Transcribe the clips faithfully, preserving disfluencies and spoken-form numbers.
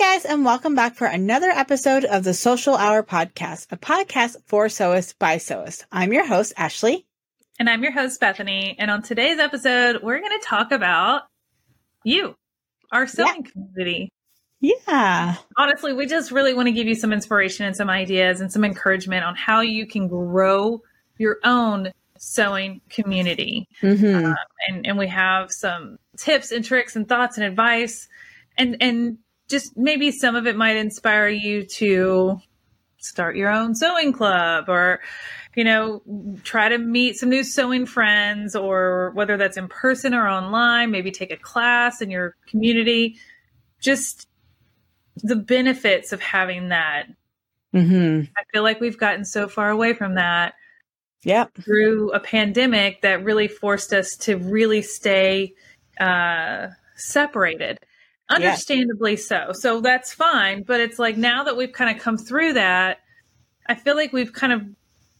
guys, and welcome back for another episode of the Social Hour Podcast, a podcast for sewists by sewists. I'm your host, Ashley. And I'm your host, Bethany. And on today's episode, we're going to talk about you, our sewing yeah. community. Yeah. Honestly, we just really want to give you some inspiration and some ideas and some encouragement on how you can grow your own sewing community. Mm-hmm. Um, and, and we have some tips and tricks and thoughts and advice. And, and just maybe some of it might inspire you to start your own sewing club or, you know, try to meet some new sewing friends, or whether that's in person or online, maybe take a class in your community. Just the benefits of having that. Mm-hmm. I feel like we've gotten so far away from that. Yep. Through a pandemic that really forced us to really stay uh, separated. Understandably yes. so. So that's fine. But it's like now that we've kind of come through that, I feel like we've kind of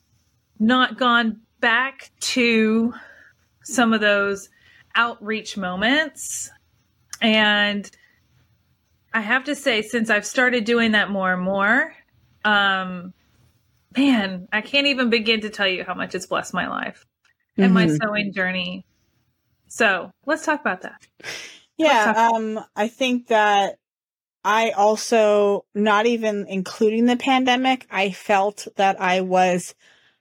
not gone back to some of those outreach moments. And I have to say, since I've started doing that more and more, um, man, I can't even begin to tell you how much it's blessed my life mm-hmm. and my sewing journey. So let's talk about that. Yeah, um, I think that I also, not even including the pandemic, I felt that I was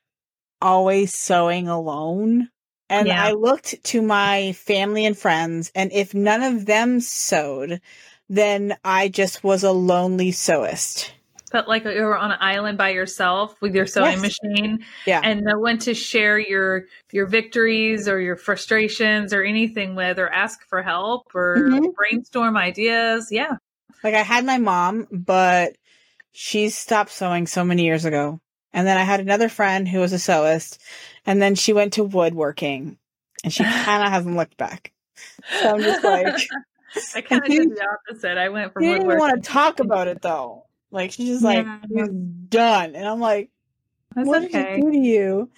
always sewing alone. And yeah. I looked to my family and friends, and if none of them sewed, then I just was a lonely sewist. But like you were on an island by yourself with your sewing yes. machine, yeah, and no one to share your your victories or your frustrations or anything with, or ask for help or mm-hmm. brainstorm ideas. Yeah, like I had my mom, but she stopped sewing so many years ago. And then I had another friend who was a sewist, and then she went to woodworking, and she kind of hasn't looked back. So I'm just like, I kind of did the opposite. I went from she woodworking. Didn't want to talk about it though. Like, she's just like, yeah. she's done. And I'm like, That's what okay. did it do to you?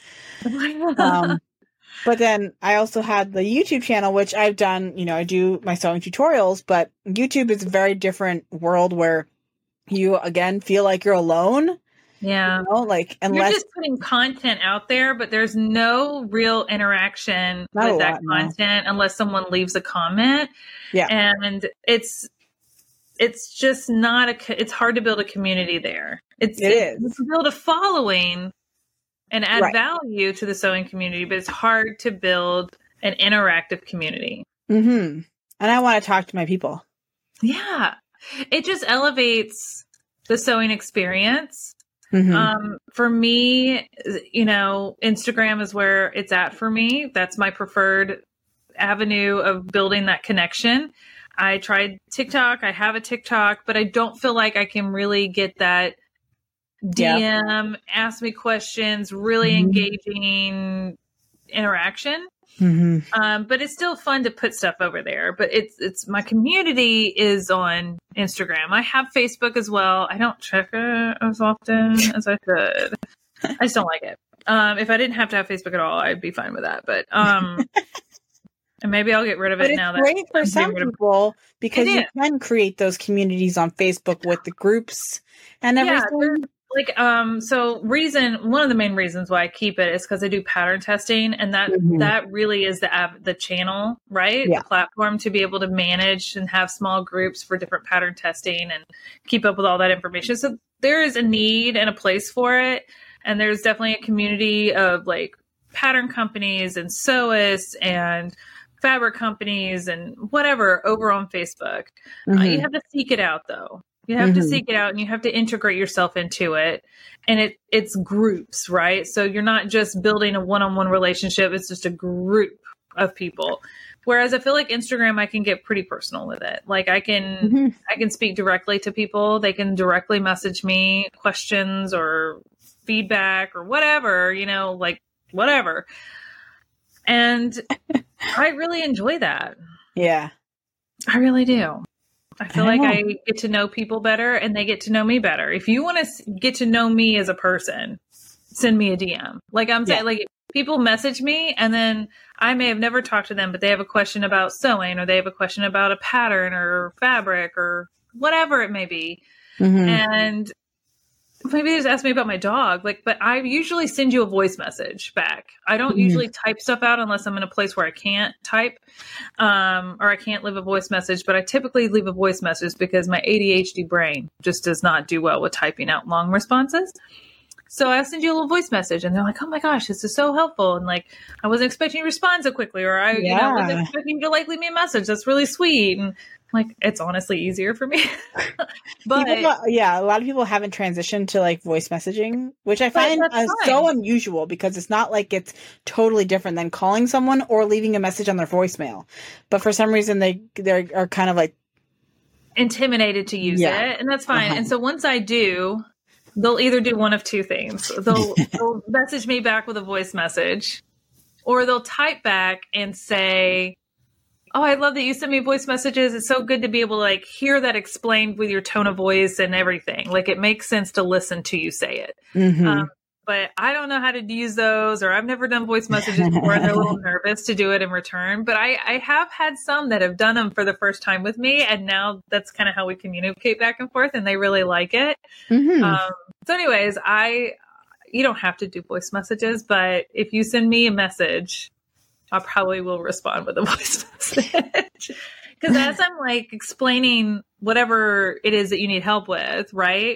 um, but then I also had the YouTube channel, which I've done, you know, I do my sewing tutorials, but YouTube is a very different world where you, again, feel like you're alone. Yeah. You know, like, unless you're just putting content out there, but there's no real interaction with that lot, content no. unless someone leaves a comment. Yeah. And it's, It's just not a, it's hard to build a community there. It's, it is. It's to build a following and add right. value to the sewing community, but it's hard to build an interactive community. Mm-hmm. And I want to talk to my people. Yeah. It just elevates the sewing experience. Mm-hmm. Um, for me, you know, Instagram is where it's at for me. That's my preferred avenue of building that connection. I tried TikTok. I have a TikTok, but I don't feel like I can really get that D M, yeah. ask me questions, really mm-hmm. engaging interaction. Mm-hmm. Um, but it's still fun to put stuff over there. But it's it's my community is on Instagram. I have Facebook as well. I don't check it as often as I should. I just don't like it. Um, if I didn't have to have Facebook at all, I'd be fine with that. But um. And maybe I'll get rid of it but now. It's great for some people because you can create those communities on Facebook with the groups and everything. Yeah, like, um, so reason, one of the main reasons why I keep it is because I do pattern testing, and that, mm-hmm. that really is the app, the channel, right? Yeah. The platform to be able to manage and have small groups for different pattern testing and keep up with all that information. So there is a need and a place for it. And there's definitely a community of like pattern companies and sewists and fabric companies and whatever over on Facebook. Mm-hmm. Uh, you have to seek it out though. You have mm-hmm. to seek it out and you have to integrate yourself into it. And it it's groups, right? So you're not just building a one-on-one relationship. It's just a group of people. Whereas I feel like Instagram, I can get pretty personal with it. Like I can, mm-hmm. I can speak directly to people. They can directly message me questions or feedback or whatever, you know, like whatever. And I really enjoy that. Yeah. I really do. I feel I like I get to know people better and they get to know me better. If you want to get to know me as a person, send me a D M. Like I'm saying, yeah. like people message me and then I may have never talked to them, but they have a question about sewing or they have a question about a pattern or fabric or whatever it may be. Mm-hmm. And maybe they just ask me about my dog. Like, but I usually send you a voice message back. I don't mm-hmm. usually type stuff out unless I'm in a place where I can't type, um, or I can't leave a voice message. But I typically leave a voice message because my A D H D brain just does not do well with typing out long responses. So I send you a little voice message, and they're like, "Oh my gosh, this is so helpful!" And like, I wasn't expecting you to respond so quickly, or I, yeah. you know, wasn't expecting you to like leave me a message. That's really sweet. And like, it's honestly easier for me. But people, yeah, a lot of people haven't transitioned to like voice messaging, which I find uh, so unusual because it's not like it's totally different than calling someone or leaving a message on their voicemail. But for some reason, they they are kind of like intimidated to use yeah. it, and that's fine. Uh-huh. And so once I do, they'll either do one of two things. They'll, they'll message me back with a voice message, or they'll type back and say, "Oh, I love that you sent me voice messages. It's so good to be able to like hear that explained with your tone of voice and everything. Like it makes sense to listen to you say it." Mm-hmm. Um, but I don't know how to use those, or I've never done voice messages before, and they're a little nervous to do it in return. But I, I have had some that have done them for the first time with me, and now that's kind of how we communicate back and forth, and they really like it. Mm-hmm. Um, so anyways, I you don't have to do voice messages, but if you send me a message, I probably will respond with a voice message. Because as I'm like explaining whatever it is that you need help with, right?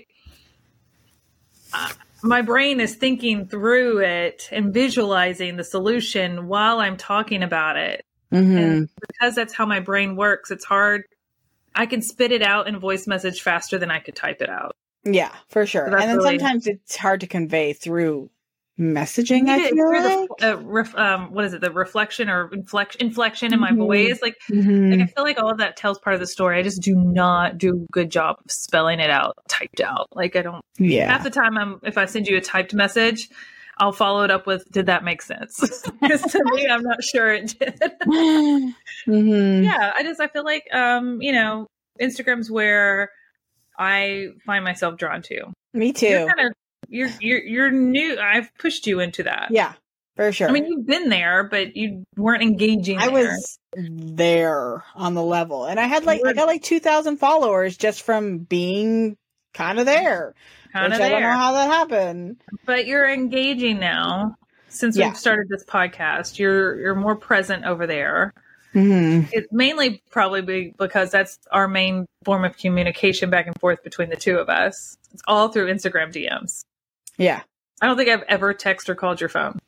Uh, my brain is thinking through it and visualizing the solution while I'm talking about it. Mm-hmm. And because that's how my brain works, it's hard. I can spit it out in a voice message faster than I could type it out. Yeah, for sure. So and then really, sometimes it's hard to convey through messaging. I feel like the, uh, ref, um, what is it? The reflection or inflection, inflection in my mm-hmm. voice. Like, mm-hmm. like I feel like all of that tells part of the story. I just do not do a good job of spelling it out, typed out. Like I don't. Yeah. Half the time, I'm if I send you a typed message, I'll follow it up with, "Did that make sense?" Because to me, I'm not sure it did. mm-hmm. Yeah, I just I feel like um, you know, Instagram's where I find myself drawn to. Me too. You're kind of You're you're you're new. I've pushed you into that. Yeah, for sure. I mean, you've been there, but you weren't engaging. I there. was there on the level, and I had like I got like two thousand followers just from being kind of there. Kind of there. I don't know how that happened. But you're engaging now since yeah. we've started this podcast. You're you're more present over there. Mm-hmm. It's mainly probably be because that's our main form of communication back and forth between the two of us. It's all through Instagram D Ms. Yeah. I don't think I've ever texted or called your phone.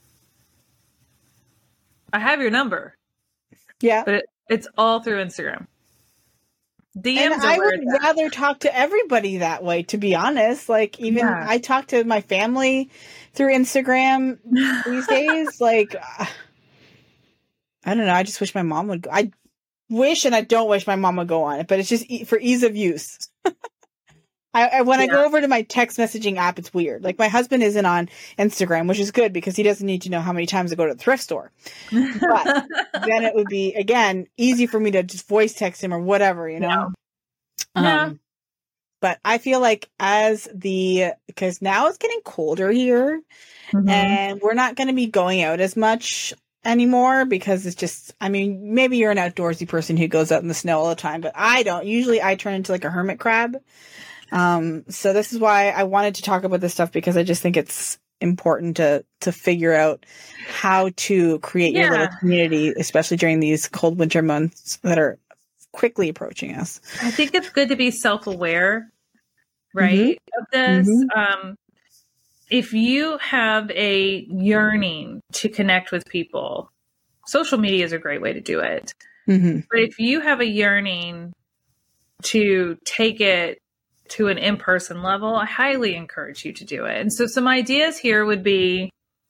I have your number. Yeah. But it, it's all through Instagram. D Ms and I would rather talk to everybody that way, to be honest. Like, even yeah. I talk to my family through Instagram these days. Like, uh, I don't know. I just wish my mom would go. I wish and I don't wish my mom would go on it, but it's just e- for ease of use. I, I when yeah. I go over to my text messaging app, it's weird. Like my husband isn't on Instagram, which is good because he doesn't need to know how many times I go to the thrift store. But then it would be, again, easy for me to just voice text him or whatever, you know? Yeah. Um, yeah. But I feel like as the, because now it's getting colder here mm-hmm. and we're not going to be going out as much anymore because it's just, I mean, maybe you're an outdoorsy person who goes out in the snow all the time, but I don't. Usually I turn into like a hermit crab. Um, so this is why I wanted to talk about this stuff because I just think it's important to, to figure out how to create yeah. your little community, especially during these cold winter months that are quickly approaching us. I think it's good to be self-aware, right, mm-hmm. of this. Mm-hmm. Um, if you have a yearning to connect with people, social media is a great way to do it. Mm-hmm. But if you have a yearning to take it to an in-person level, I highly encourage you to do it. And so some ideas here would be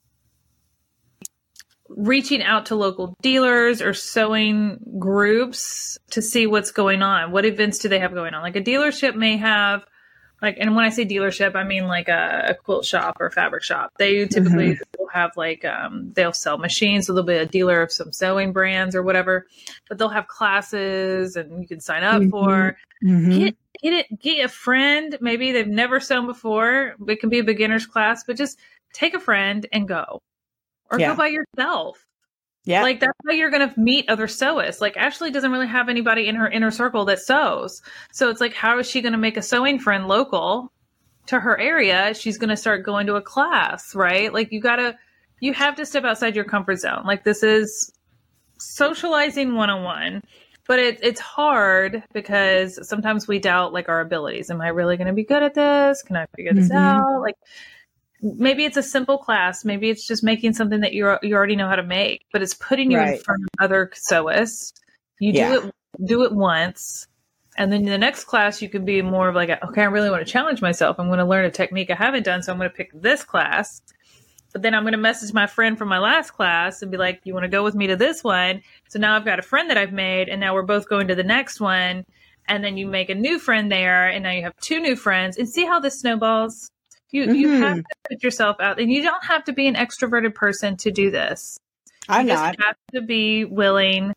reaching out to local dealers or sewing groups to see what's going on. What events do they have going on? Like a dealership may have, like, and when I say dealership, I mean like a, a quilt shop or fabric shop. They typically mm-hmm. will have like, um, they'll sell machines. So they'll be a dealer of some sewing brands or whatever, but they'll have classes and you can sign up mm-hmm. for. Mm-hmm. Get, get it, get a friend. Maybe they've never sewn before. It can be a beginner's class, but just take a friend and go. Or yeah. go by yourself. Yeah. Like, that's how you're going to meet other sewists. Like, Ashley doesn't really have anybody in her inner circle that sews. So it's like, how is she going to make a sewing friend local to her area? She's going to start going to a class, right? Like, you got to, you have to step outside your comfort zone. Like, this is socializing one oh one, but it, it's hard because sometimes we doubt, like, our abilities. Am I really going to be good at this? Can I figure this mm-hmm. out? Like, maybe it's a simple class. Maybe it's just making something that you you already know how to make, but it's putting you right. in front of other sewists. You yeah. do it do it once, and then in the next class you can be more of like, a, okay, I really want to challenge myself. I'm going to learn a technique I haven't done, so I'm going to pick this class. But then I'm going to message my friend from my last class and be like, you want to go with me to this one? So now I've got a friend that I've made, and now we're both going to the next one. And then you make a new friend there, and now you have two new friends, and see how this snowballs. You mm-hmm. you have to put yourself out, and you don't have to be an extroverted person to do this. I'm you not. Just have to be willing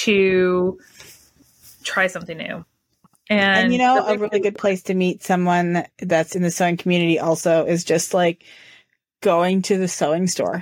to try something new. And, and you know, a really good place to meet someone that's in the sewing community also is just like going to the sewing store.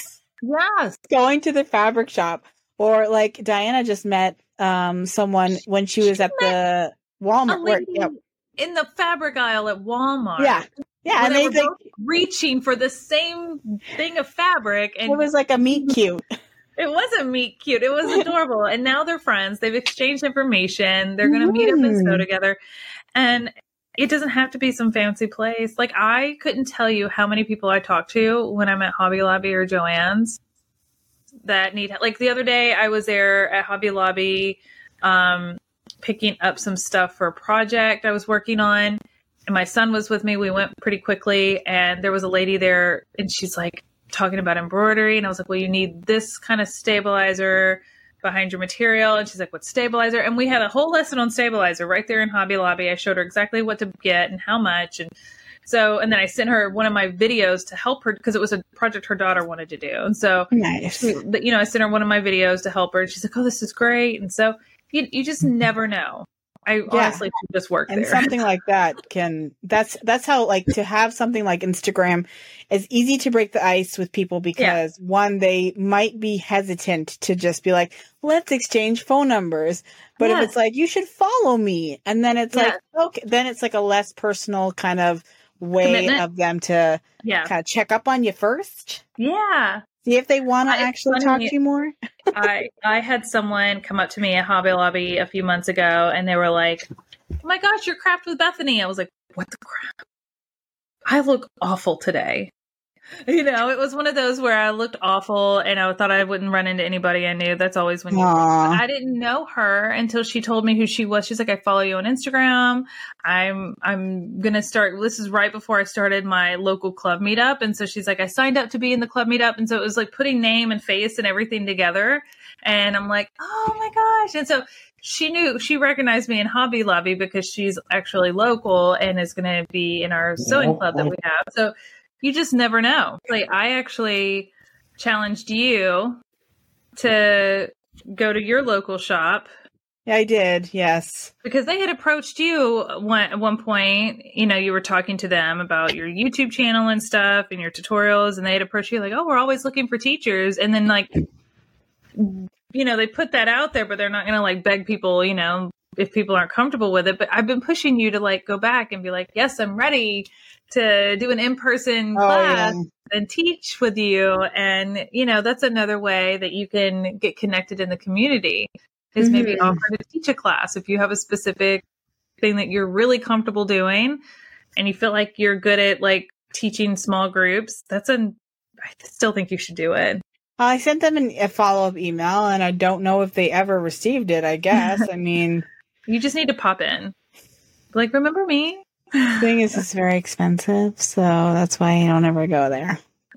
Yes. Going to the fabric shop. Or like Diana just met um, someone when she was at the Walmart. Where, yep. In the fabric aisle at Walmart. Yeah. Yeah, and they, they were like, both reaching for the same thing of fabric, and it was like a meet cute. It wasn't meet cute. It was adorable, and now they're friends. They've exchanged information. They're going to mm. meet up and sew together, and it doesn't have to be some fancy place. Like, I couldn't tell you how many people I talked to when I'm at Hobby Lobby or Joann's that need. Like the other day, I was there at Hobby Lobby, um, picking up some stuff for a project I was working on. And my son was with me. We went pretty quickly, and there was a lady there, and she's like talking about embroidery. And I was like, well, you need this kind of stabilizer behind your material. And she's like, what stabilizer? And we had a whole lesson on stabilizer right there in Hobby Lobby. I showed her exactly what to get and how much. And so, and then I sent her one of my videos to help her because it was a project her daughter wanted to do. And so, nice. You know, I sent her one of my videos to help her, and she's like, oh, this is great. And so you, you just never know. I yeah. honestly just work and there. Something like that can, that's, that's how, like, to have something like Instagram is easy to break the ice with people because yeah. one, they might be hesitant to just be like, let's exchange phone numbers. But yes. if it's like, you should follow me. And then it's yes. like, okay, then it's like a less personal kind of way Commitment. Of them to yeah. kind of check up on you first. Yeah. See if they want to actually talk to you more. I I had someone come up to me at Hobby Lobby a few months ago, and they were like, oh my gosh, you're Craft with Bethany. I was like, what the crap? I look awful today. You know, it was one of those where I looked awful, and I thought I wouldn't run into anybody I knew. That's always when you I didn't know her until she told me who she was. She's like, I follow you on Instagram. I'm I'm gonna start. This is right before I started my local club meetup, and so she's like, I signed up to be in the club meetup, and so it was like putting name and face and everything together. And I'm like, oh my gosh! And so she knew, she recognized me in Hobby Lobby because she's actually local and is going to be in our sewing club that we have. So you just never know. Like, I actually challenged you to go to your local shop. Yeah, I did. Yes. Because they had approached you one, at one point, you know, you were talking to them about your YouTube channel and stuff and your tutorials, and they had approached you like, oh, we're always looking for teachers. And then, like, you know, they put that out there, but they're not going to like beg people, you know, if people aren't comfortable with it. But I've been pushing you to like go back and be like, yes, I'm ready to do an in-person oh, class yeah. and teach with you. And, you know, that's another way that you can get connected in the community is mm-hmm. maybe offer to teach a class. If you have a specific thing that you're really comfortable doing and you feel like you're good at like teaching small groups, that's an, I still think you should do it. I sent them an, a follow-up email, and I don't know if they ever received it, I guess. I mean... You just need to pop in. Like, remember me? The thing is, it's very expensive, so that's why I don't ever go there.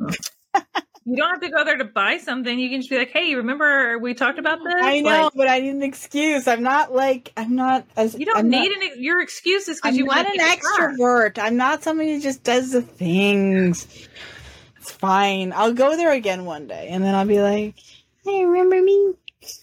You don't have to go there to buy something. You can just be like, hey, remember we talked about this? I know, like, but I need an excuse. I'm not like, I'm not... as You don't I'm need not, an, your excuses because you want to I'm not an extrovert. I'm not somebody who just does the things... It's fine. I'll go there again one day, and then I'll be like, "Hey, remember me?"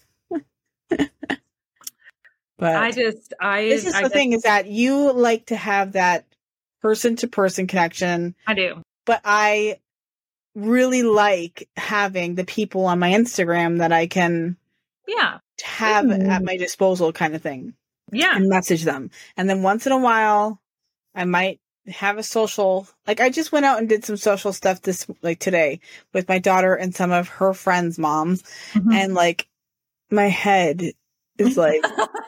But I just, I. This is I the just, thing: is that you like to have that person-to-person connection. I do, but I really like having the people on my Instagram that I can yeah have mm. at my disposal kind of thing. Yeah. And message them. And then once in a while, I might have a social, like I just went out and did some social stuff this, like today with my daughter and some of her friends' moms. Mm-hmm. And like my head is like,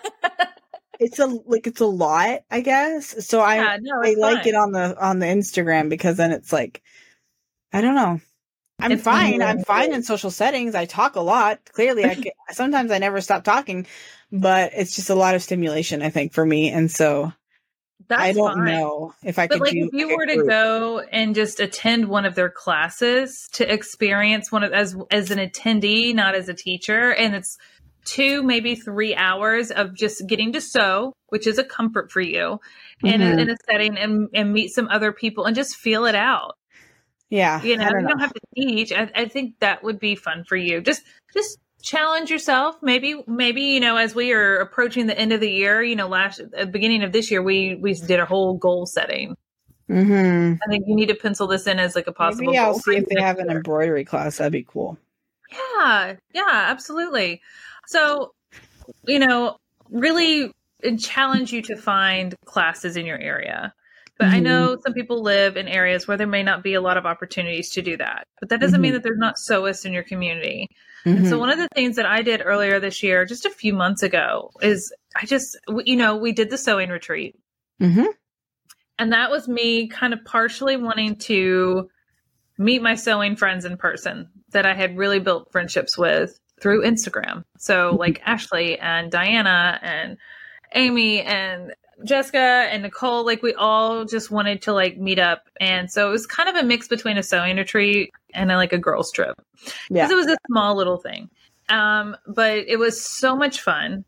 it's a, like, it's a lot, I guess. So I, yeah, no, I like it on the, on the Instagram because then it's like, I don't know. I'm it's fine. I'm fine in social settings. I talk a lot. Clearly, I can, sometimes I never stop talking, but it's just a lot of stimulation, I think, for me. And so That's I don't fine. know if I but could like do. If you were to group. go and just attend one of their classes to experience one of as as an attendee, not as a teacher, and it's two, maybe three hours of just getting to sew, which is a comfort for you, mm-hmm. in, a, in a setting, and, and meet some other people and just feel it out. Yeah. You know, don't you know. don't have to teach. I, I think that would be fun for you. Just, just challenge yourself. Maybe, maybe, you know, as we are approaching the end of the year, you know, last, at the beginning of this year, we, we did a whole goal setting. Mm-hmm. I think you need to pencil this in as like a possible Maybe I'll goal see if they have an year. embroidery class. That'd be cool. Yeah. Yeah, absolutely. So, you know, really challenge you to find classes in your area. But mm-hmm. I know some people live in areas where there may not be a lot of opportunities to do that. But that doesn't mm-hmm. mean that there's not sewists in your community. Mm-hmm. And so one of the things that I did earlier this year, just a few months ago, is I just, you know, we did the sewing retreat. Mm-hmm. And that was me kind of partially wanting to meet my sewing friends in person that I had really built friendships with through Instagram. So like Ashley and Diana and Amy and Jessica and Nicole, like we all just wanted to like meet up. And so it was kind of a mix between a sewing retreat and a, like a girls trip. Because yeah. it was a small little thing. Um, but it was so much fun.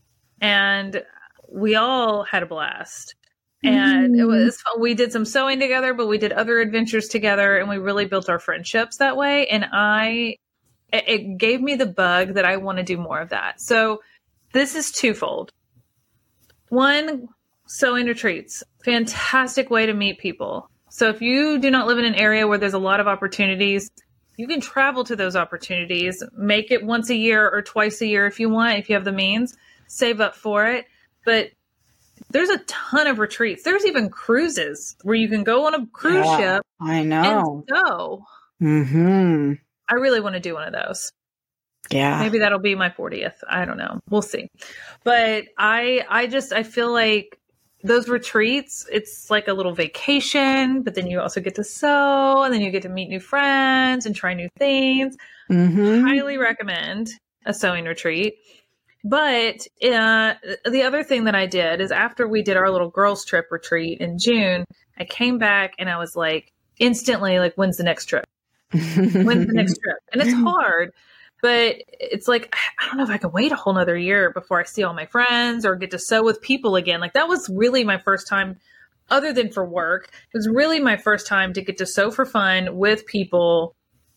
And we all had a blast. And mm. it was fun. We did some sewing together, but we did other adventures together, and we really built our friendships that way. And I, it, it gave me the bug that I want to do more of that. So this is twofold. One, sewing retreats, fantastic way to meet people. So if you do not live in an area where there's a lot of opportunities, you can travel to those opportunities, make it once a year or twice a year if you want, if you have the means, save up for it. But there's a ton of retreats. There's even cruises where you can go on a cruise yeah, ship. I know. And go. Mm-hmm. I really want to do one of those. Yeah. Maybe that'll be my fortieth. I don't know. We'll see. But I I just I feel like those retreats, it's like a little vacation, but then you also get to sew, and then you get to meet new friends and try new things. Mm-hmm. Highly recommend a sewing retreat. But uh, the other thing that I did is after we did our little girls trip retreat in June, I came back and I was like instantly like, when's the next trip? When's the next trip? And it's hard. But it's like, I don't know if I can wait a whole nother year before I see all my friends or get to sew with people again. Like that was really my first time, other than for work. It was really my first time to get to sew for fun with people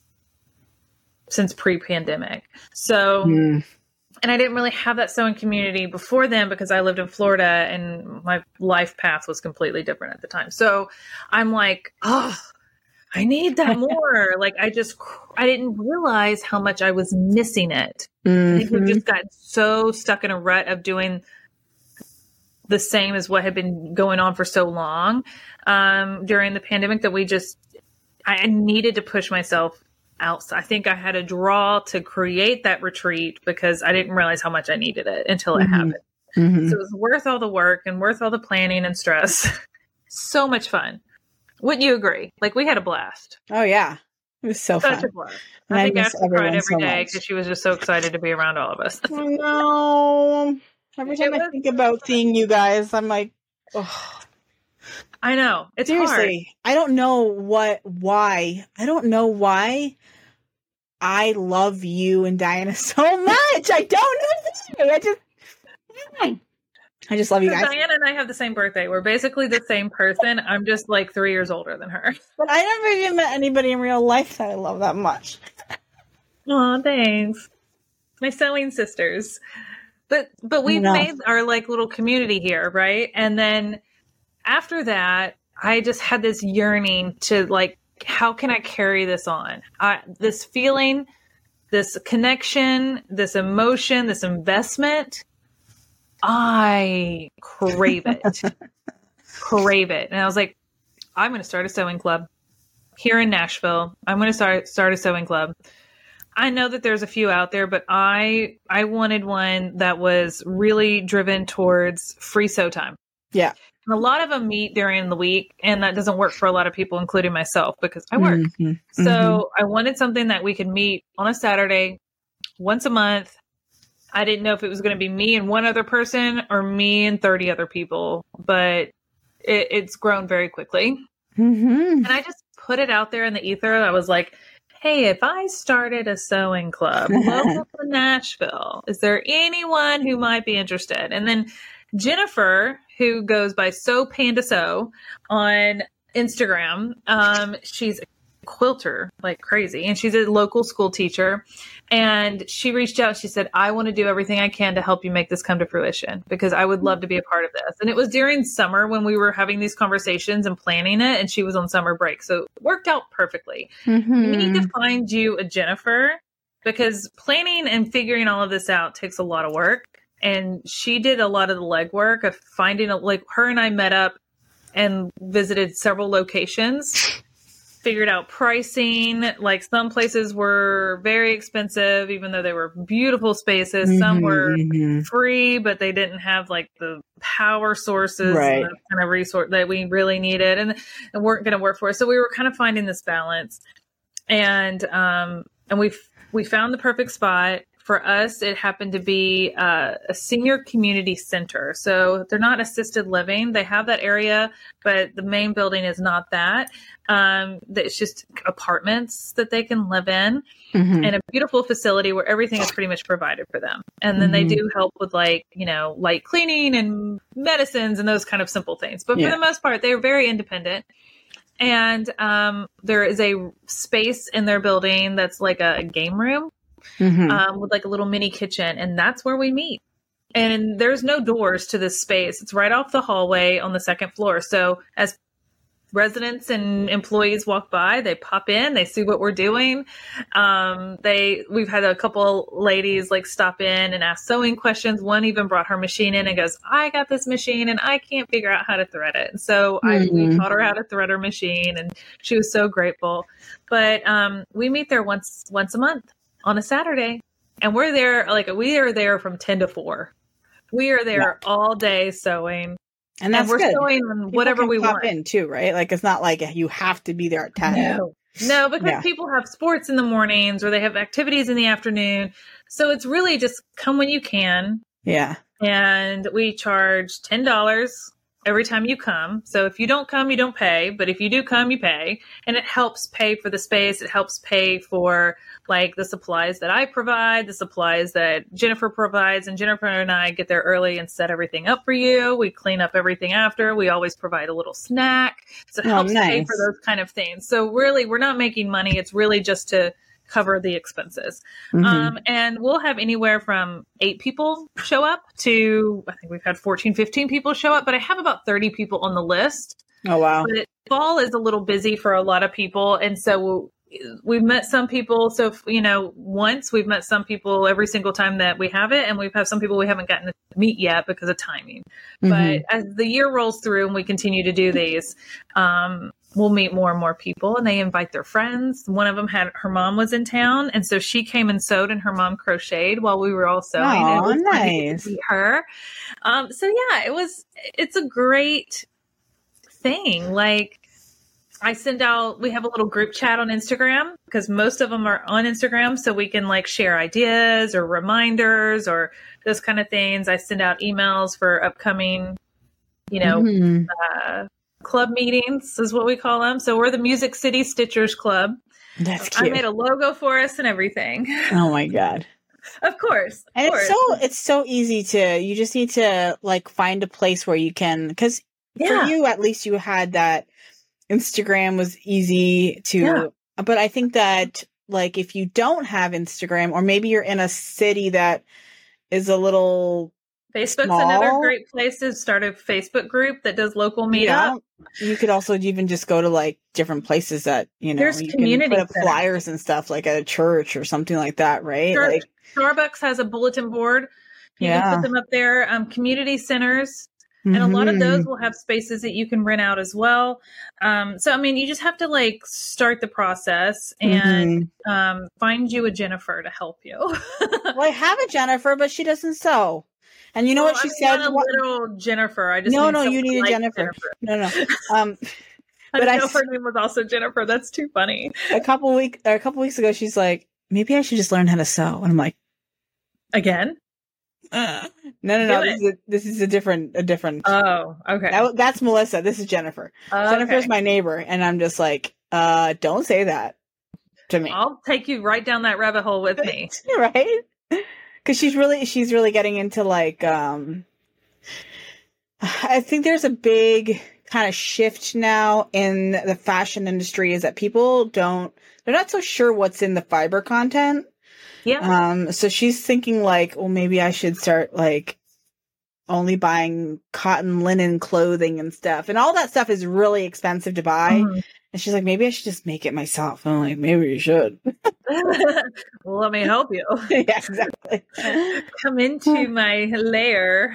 since pre-pandemic. So, mm. and I didn't really have that sewing community before then because I lived in Florida and my life path was completely different at the time. So I'm like, oh, I need that more. Like I just, I didn't realize how much I was missing it. Mm-hmm. I think we just got so stuck in a rut of doing the same as what had been going on for so long um, during the pandemic that we just, I needed to push myself out. I think I had a draw to create that retreat because I didn't realize how much I needed it until it mm-hmm. happened. Mm-hmm. So it was worth all the work and worth all the planning and stress. So much fun. Wouldn't you agree? Like we had a blast. Oh yeah. It was so Such fun. a blast. I, I think Ashley cried every so day because she was just so excited to be around all of us. I know. Every time was, I think about seeing you guys, I'm like, oh. I know. It's Seriously, hard. I don't know what, why. I don't know why I love you and Diana so much. I don't know why. I just, I just love you guys. Diana and I have the same birthday. We're basically the same person. I'm just like three years older than her. But I never even met anybody in real life that I love that much. Aw, thanks. My sewing sisters. But but we've made our like little community here, right? And then after that, I just had this yearning to like how can I carry this on? I, this feeling, this connection, this emotion, this investment, I crave it. crave it. And I was like, I'm going to start a sewing club here in Nashville. I'm going to start start a sewing club. I know that there's a few out there, but I I wanted one that was really driven towards free sew time. Yeah. And a lot of them meet during the week, and that doesn't work for a lot of people, including myself, because I work. Mm-hmm. So Mm-hmm. I wanted something that we could meet on a Saturday once a month. I didn't know if it was going to be me and one other person or me and thirty other people, but it, it's grown very quickly. Mm-hmm. And I just put it out there in the ether. I was like, hey, if I started a sewing club local to Nashville, is there anyone who might be interested? And then Jennifer, who goes by Sew Panda Sew on Instagram, um, she's a quilter like crazy, and she's a local school teacher. And she reached out. She said, I want to do everything I can to help you make this come to fruition, because I would love to be a part of this. And it was during summer when we were having these conversations and planning it, and she was on summer break. So it worked out perfectly. Mm-hmm. We need to find you a Jennifer, because planning and figuring all of this out takes a lot of work. And she did a lot of the legwork of finding a, like her and I met up and visited several locations, figured out pricing. Like some places were very expensive, even though they were beautiful spaces. Mm-hmm, Some were mm-hmm. free, but they didn't have like the power sources Right. and the kind of resource that we really needed, and, and weren't going to work for us. So we were kind of finding this balance, and um, and we we found the perfect spot. For us, it happened to be uh, a senior community center. So they're not assisted living. They have that area, but the main building is not that. Um, it's just apartments that they can live in, Mm-hmm. and a beautiful facility where everything is pretty much provided for them. And then Mm-hmm. they do help with like, you know, light cleaning and medicines and those kind of simple things. But for Yeah. the most part, they're very independent. And um, there is a space in their building that's like a, a game room. Mm-hmm. Um, with like a little mini kitchen, and that's where we meet. And there's no doors to this space. It's right off the hallway on the second floor. So as residents and employees walk by, they pop in, they see what we're doing. Um, they, we've had a couple ladies like stop in and ask sewing questions. One even brought her machine in and goes, I got this machine and I can't figure out how to thread it. And so I, we Mhm. taught her how to thread her machine, and she was so grateful. But, um, we meet there once, once a month on a Saturday, and we're there, like we are there from ten to four. We are there all day sewing. And that's and we're good. sewing People whatever can we pop want. in too, right? Like it's not like you have to be there at ten. No, no, because Yeah. people have sports in the mornings or they have activities in the afternoon. So it's really just come when you can. Yeah. And we charge ten dollars every time you come. So if you don't come, you don't pay. But if you do come, you pay. And it helps pay for the space. It helps pay for like the supplies that I provide, the supplies that Jennifer provides. And Jennifer and I get there early and set everything up for you. We clean up everything after. We always provide a little snack. So it Oh, helps pay nice. for those kind of things. So really, we're not making money. It's really just to cover the expenses. Mhm. Um, and we'll have anywhere from eight people show up to, I think we've had fourteen, fifteen people show up, but I have about thirty people on the list. Oh wow. But fall is a little busy for a lot of people. And so we've met some people. So, if, you know, once we've met some people every single time that we have it. And we've had some people we haven't gotten to meet yet because of timing. Mhm. But as the year rolls through and we continue to do these, um, we'll meet more and more people, and they invite their friends. One of them had, her mom was in town, and so she came and sewed, and her mom crocheted while we were all sewing. Aw, it was fun to get to nice. see her. Um, so yeah, it was, it's a great thing. Like, I send out, we have a little group chat on Instagram because most of them are on Instagram. So we can like share ideas or reminders or those kind of things. I send out emails for upcoming, you know, Mhm. uh, club meetings is what we call them. So we're the Music City Stitchers Club. That's I cute. made a logo for us and everything. Oh my god. Of course. Of And course. it's so it's so easy to, you just need to like find a place where you can, because Yeah. for you at least you had that Instagram was easy to, Yeah. but I think that like if you don't have Instagram, or maybe you're in a city that is a little Facebook's small. another great place to start a Facebook group that does local meetup. Yeah. You could also even just go to like different places that, you know, There's you community can put up centers. flyers and stuff like at a church or something like that, right? Sure. Like Starbucks has a bulletin board. You Yeah. can put them up there. Um, community centers. And a lot of those will have spaces that you can rent out as well. Um, so, I mean, you just have to like start the process and Mhm. um, find you a Jennifer to help you. Well, I have a Jennifer, but she doesn't sew. And you know Well, what she I'm said? not a What- little Jennifer. I just no, mean no, you someone need a like Jennifer. No, no. Um, I but didn't I know s- her name was also Jennifer. That's too funny. a couple week, or a couple weeks ago, she's like, maybe I should just learn how to sew. And I'm like, Again? uh, no, no, no. Do This is a, this is a different, a different. Oh, okay. that, that's Melissa. This is Jennifer. Okay. Jennifer's my neighbor, and I'm just like, uh, don't say that to me, I'll take you right down that rabbit hole with me. right? Because she's really, she's really getting into like, um, I think there's a big kind of shift now in the fashion industry is that people don't, they're not so sure what's in the fiber content. Yeah. Um, so she's thinking like, well, maybe I should start like only buying cotton linen clothing and stuff. And all that stuff is really expensive to buy. Mhm. And she's like, maybe I should just make it myself. And I'm like, maybe you should. Well, let me help you. Yeah, exactly. Come into my lair.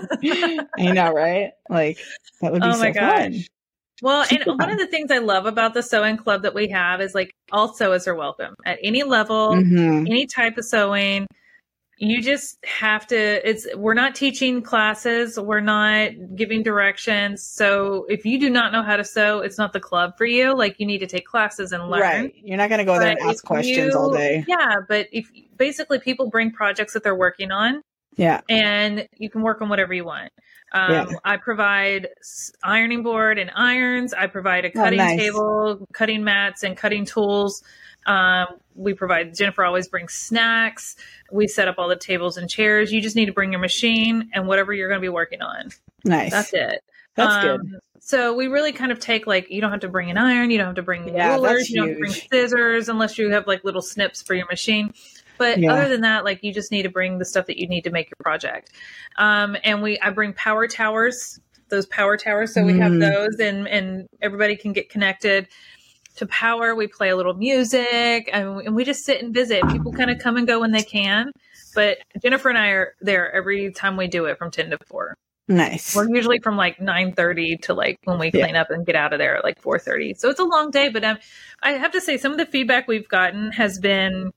I know, right? Like that would be Oh so my gosh. fun. Well, and Super one fun. of the things I love about the sewing club that we have is like all sewers are welcome at any level, Mhm. any type of sewing. You just have to, it's, we're not teaching classes. We're not giving directions. So if you do not know how to sew, it's not the club for you. Like you need to take classes and learn. Right. You're not going to go there and But ask if questions you- all day. Yeah. But if basically people bring projects that they're working on Yeah. and you can work on whatever you want. Um, Yeah. I provide s- ironing board and irons. I provide a Oh, cutting nice. table, cutting mats, and cutting tools. Um, we provide, Jennifer always brings snacks. We set up all the tables and chairs. You just need to bring your machine and whatever you're going to be working on. Nice. That's it. That's Um, good. So we really kind of take like, you don't have to bring an iron. You don't have to bring Yeah, rulers. that's You don't have to bring huge. scissors unless you have like little snips for your machine. But Yeah. other than that, like you just need to bring the stuff that you need to make your project. Um, and we, I bring power towers, those power towers. So we have Mm. those and, and everybody can get connected to power. We play a little music and we, and we just sit and visit. People kind of come and go when they can. But Jennifer and I are there every time we do it from ten to four. Nice. We're usually from like nine thirty to like when we Yeah. clean up and get out of there at like four thirty. So it's a long day, but um, I have to say some of the feedback we've gotten has been,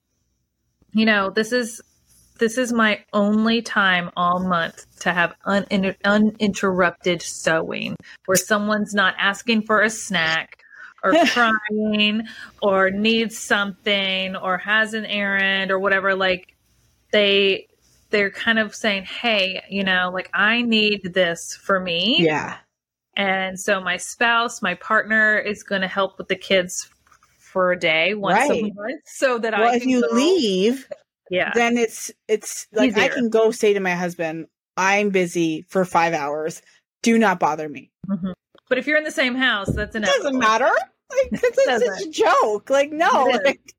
you know, this is this is my only time all month to have un- uninterrupted sewing where someone's not asking for a snack or crying or needs something or has an errand or whatever. Like they they're kind of saying, hey, you know, like I need this for me. Yeah. And so my spouse, my partner is going to help with the kids for a day once a Right. month so that Well, I if can you go- leave, yeah. then it's it's like I Easier. can go say to my husband, I'm busy for five hours. Do not bother me. Mhm. But if you're in the same house, that's It inevitable. doesn't matter. Like, it's a- Doesn't. such a joke. Like, no. It is. Like,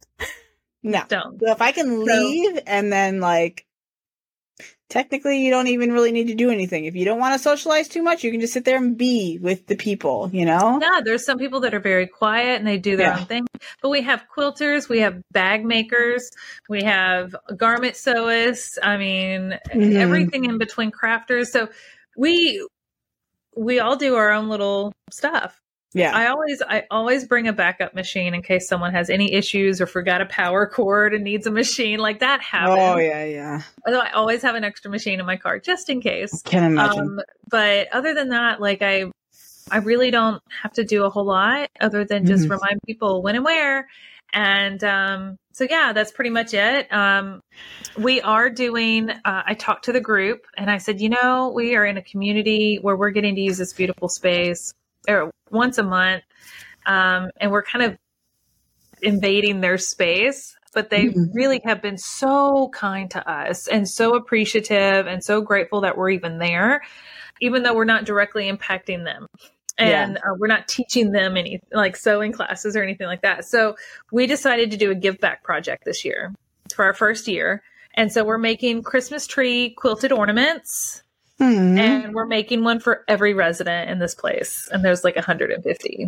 no. Don't. So if I can leave and then like technically you don't even really need to do anything. If you don't want to socialize too much, you can just sit there and be with the people, you know? Yeah, there's some people that are very quiet and they do their Yeah. own thing. But we have quilters, we have bag makers, we have garment sewists. I mean, Mhm. everything in between crafters. So we we all do our own little stuff. Yeah. I always I always bring a backup machine in case someone has any issues or forgot a power cord and needs a machine. Like that happens. Oh yeah, yeah. Although I always have an extra machine in my car just in case. Can't imagine. Um, but other than that, like I, I really don't have to do a whole lot other than just Mhm. remind people when and where. And um, so, yeah, that's pretty much it. Um, we are doing, uh, I talked to the group and I said, you know, we are in a community where we're getting to use this beautiful space er, once a month. Um, and we're kind of invading their space. But they Mhm. really have been so kind to us and so appreciative and so grateful that we're even there, even though we're not directly impacting them. And uh, we're not teaching them any like sewing classes or anything like that. So we decided to do a give back project this year for our first year. And so we're making Christmas tree quilted ornaments. Hmm. And we're making one for every resident in this place. And there's like one hundred fifty.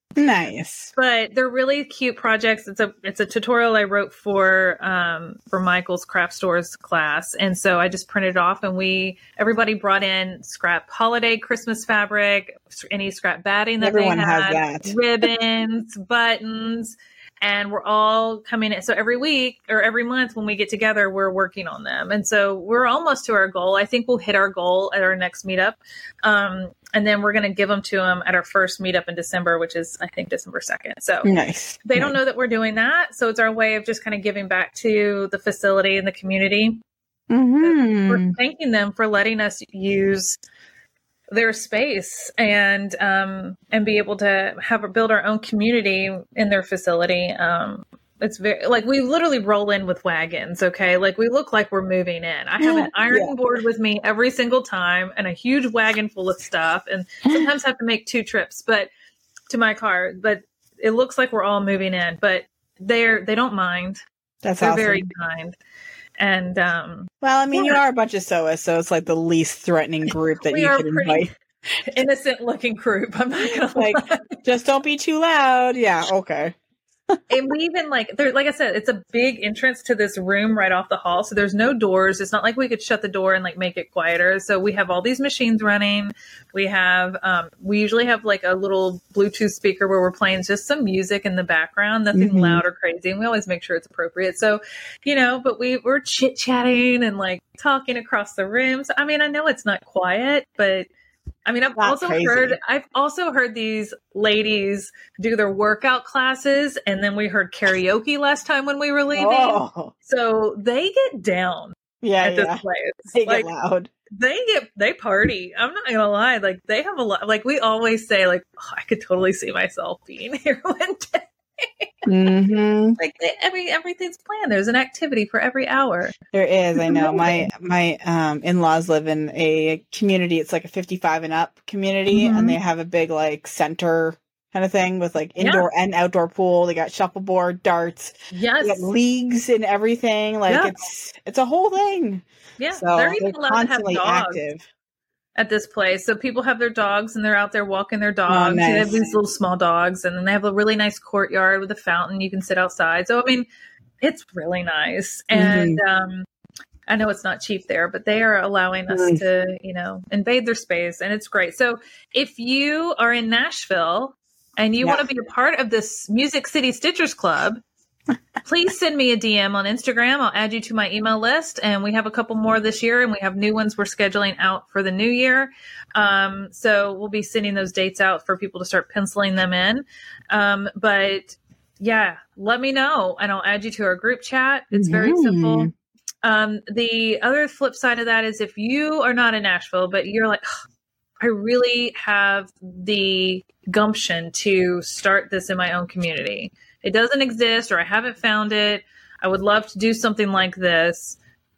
Nice. But they're really cute projects. It's a it's a tutorial I wrote for um for Michael's craft stores class. And so I just printed it off, and we everybody brought in scrap holiday Christmas fabric, any scrap batting that Everyone they had, has that. ribbons, buttons. And we're all coming in. So every week or every month when we get together, we're working on them. And so we're almost to our goal. I think we'll hit our goal at our next meetup. Um, and then we're going to give them to them at our first meetup in December, which is, I think, December second. So nice. They nice. don't know that we're doing that. So it's our way of just kind of giving back to the facility and the community. Mm-hmm. We're thanking them for letting us use their space and um and be able to have build our own community in their facility. Um it's very like we literally roll in with wagons. Okay, like we look like we're moving in. I have an ironing yeah. board with me every single time and a huge wagon full of stuff, and sometimes I have to make two trips but to my car, but it looks like we're all moving in. But they're they don't mind. That's they're awesome. Very kind. And um well, I mean, yeah. you are a bunch of sewers, so it's like the least threatening group that we you are can pretty invite. Innocent looking group. I'm not gonna like lie. Just don't be too loud. Yeah, okay. And we even like there, like I said, it's a big entrance to this room right off the hall. So there's no doors. It's not like we could shut the door and like make it quieter. So we have all these machines running. We have, um, we usually have like a little Bluetooth speaker where we're playing just some music in the background, nothing mm-hmm. loud or crazy. And we always make sure it's appropriate. So, you know, but we we're chit chatting and like talking across the room. So, I mean, I know it's not quiet, but I mean, I've Not also crazy. heard, I've also heard these ladies do their workout classes, and then we heard karaoke last time when we were leaving. Oh. So they get down yeah, at yeah. this place. They like, get loud. They get, they party. I'm not gonna lie. Like they have a lot, like we always say, like, oh, I could totally see myself being here one day. Mm-hmm. Like they, every everything's planned. There's an activity for every hour. There is. I know my my um, in-laws live in a community. It's like a fifty-five and up community, mm-hmm. and they have a big like center kind of thing with like indoor yeah. and outdoor pool. They got shuffleboard, darts, yes, they got leagues and everything. Like yeah. it's it's a whole thing. Yeah, so they're even they're allowed constantly to have dogs active at this place. So people have their dogs and they're out there walking their dogs. Oh, nice. They have these little small dogs, and then they have a really nice courtyard with a fountain. You can sit outside. So, I mean, it's really nice. And mm-hmm. um, I know it's not cheap there, but they are allowing us mm-hmm. to, you know, invade their space, and it's great. So if you are in Nashville and you yeah. want to be a part of this Music City Stitchers Club, please send me a D M on Instagram. I'll add you to my email list, and we have a couple more this year, and we have new ones we're scheduling out for the new year. Um, so we'll be sending those dates out for people to start penciling them in. Um, but yeah, let me know, and I'll add you to our group chat. It's very mm-hmm. simple. Um, the other flip side of that is if you are not in Nashville, but you're like, oh, I really have the gumption to start this in my own community. It doesn't exist, or I haven't found it. I would love to do something like this.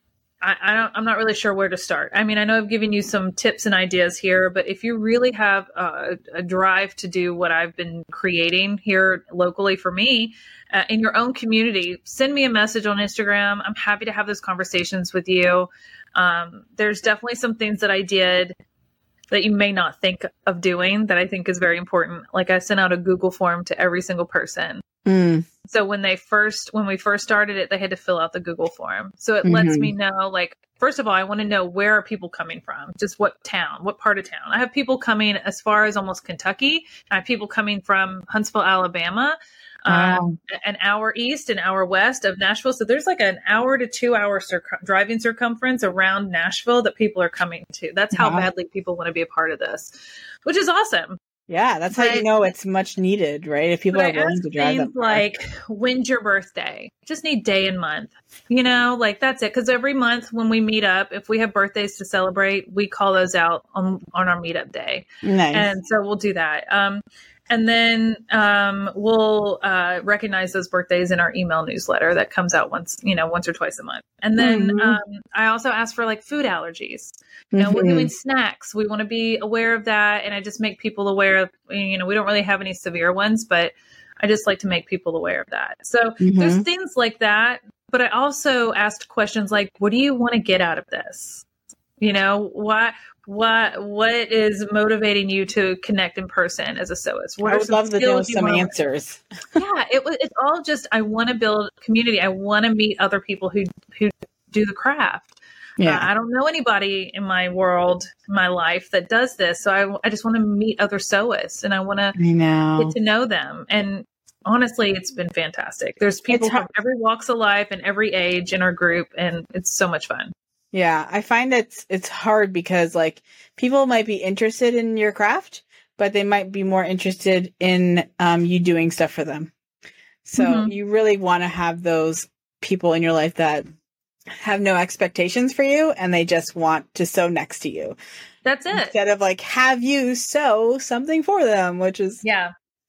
I, I don't, I'm not really sure where to start. I mean, I know I've given you some tips and ideas here, but if you really have a, a drive to do what I've been creating here locally for me uh, in your own community, send me a message on Instagram. I'm happy to have those conversations with you. Um, there's definitely some things that I did that you may not think of doing that I think is very important. Like I sent out a Google form to every single person. Mm. So when they first, when we first started it, they had to fill out the Google form. So it mm-hmm. lets me know, like, first of all, I want to know where are people coming from? Just what town, what part of town? I have people coming as far as almost Kentucky. I have people coming from Huntsville, Alabama, wow. um, an hour east, an hour west of Nashville. So there's like an hour to two hour circ- driving circumference around Nashville that people are coming to. That's how wow. badly people want to be a part of this, which is awesome. Yeah, that's but, how you know it's much needed, right? If people are willing to drive that far. Like, when's your birthday? Just need day and month. You know, like that's it. Because every month when we meet up, if we have birthdays to celebrate, we call those out on, on our meetup day. Nice. And so we'll do that. Um, and then um, we'll uh, recognize those birthdays in our email newsletter that comes out once, you know, once or twice a month. And then mm-hmm. um, I also ask for like food allergies. You know, mm-hmm. we're doing snacks. We want to be aware of that. And I just make people aware of, you know, we don't really have any severe ones, but I just like to make people aware of that. So mm-hmm. there's things like that. but I also asked questions like, what do you want to get out of this? You know, why, what, what is motivating you to connect in person as a sewist? What I are would some love to know skills you some wanna learn? answers. Yeah, it was. It's all just I want to build community. I want to meet other people who who do the craft. Yeah. Uh, I don't know anybody in my world, in my life that does this. So I, I just want to meet other sewists, and I want to I know. get to know them. And honestly, it's been fantastic. There's people It's hard- from every walks of life and every age in our group, and it's so much fun. Yeah, I find it's it's hard because like people might be interested in your craft, but they might be more interested in um, you doing stuff for them. So Mhm. you really want to have those people in your life that have no expectations for you and they just want to sew next to you. That's it. Instead of like have you sew something for them, which is Yeah.